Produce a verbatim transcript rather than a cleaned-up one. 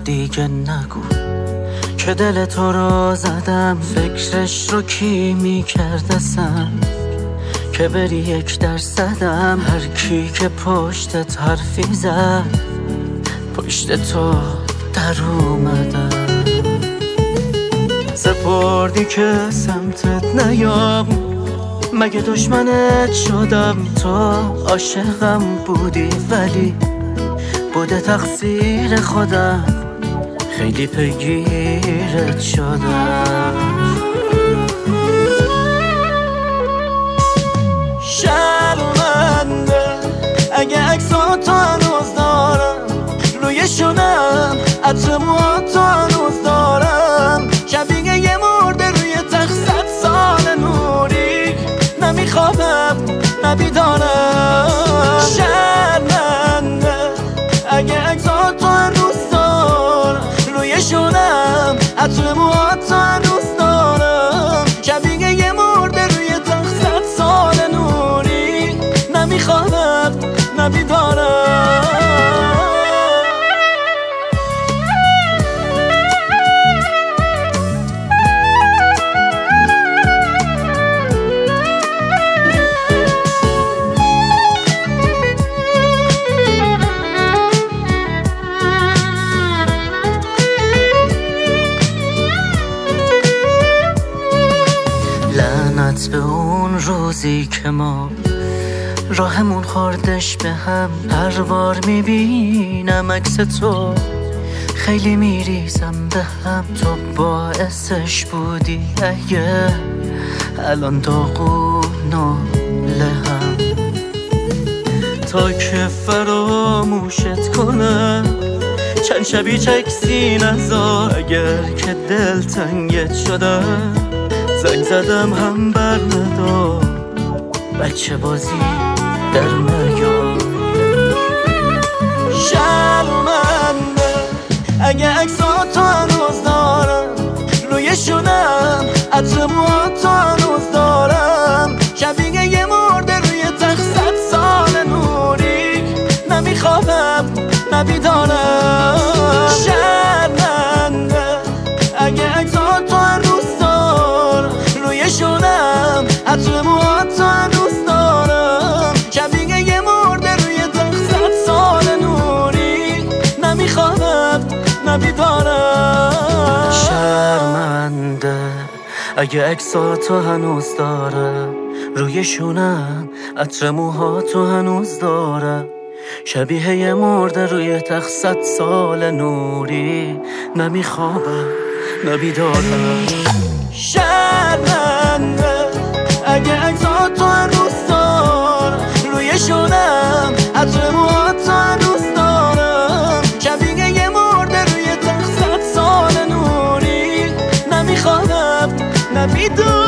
دیگه نگو که دل تو رو زدم. فکرش رو کی میکردسم که بری یک درصدم. هر کی که پشتت حرفی زد پشت تو در اومدم. سپردی که سمتت نیام، مگه دشمنت شدم؟ تو عاشقم بودی ولی بوده تقصیر خودم، خیلی پیگیرت شدم. شرمنده اگه عکساتو هنوز دارم، روی شونم عطر موهاتو هنوز دارم. شبیه یه مرده روی تخت صد سال نوری، نمیخوابم نبیدارم. شرمنده اگه عکساتو هنوز دارم، روی شونم عطر موهاتو هنوز دارم. شبیه یه مرده روی تخت صد سال نوری، نمیخوابم نبیدارم. لعنت به اون روزی که ما راهمون خوردش به هم. هر بار میبینم عکس تو خیلی میریزم به هم. تو باعثش بودی اگه الان داغون و لهم. تا که فراموشت کنم چند شبی چکسی نذار. اگر که دل تنگت شدم زنگ زدم هم بر ندار. بچه بازی در نیار. شرمنده اگه عکساتو هنوز دارم، روی شونم عطر موهاتو هنوز دارم. شبیه یه مرده روی تخت صد سال نوری، نمیخوابم نبیدارم. شرمنده اگه عکساتو هنوز دارم، روی شونم عطر موهاتو هنوز دارم. شبیه یه مرده روی تخت صد سال نوری، نمیخوابم نبیدارم. شرمنده اگه عکساتو هنوز دارم، روی شونم عطر موهاتو هنوز دارم. شبیه یه مرده روی تخت صد سال نوری، نمیخوابم نبیدارم. شرمنده اگه عکساتو هنوز دارم، روی شونم عطر موهاتو هنوز دارم. شبیه یه مرده روی تخت صد سال نوری، نمیخوابم نبیدارم.